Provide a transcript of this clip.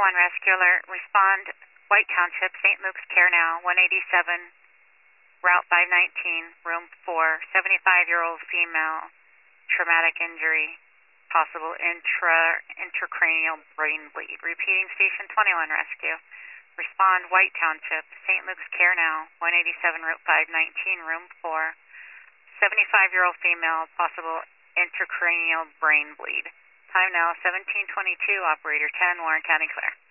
911 rescue alert. Respond White Township, St. Luke's Care Now, 187, Route 519, Room 4, 75-year-old female, traumatic injury, possible intracranial brain bleed. Repeating, Station 21 rescue. Respond White Township, St. Luke's Care Now, 187, Route 519, Room 4, 75-year-old female, possible intracranial brain bleed. Time now 17:22. Operator 10, Warren County clear.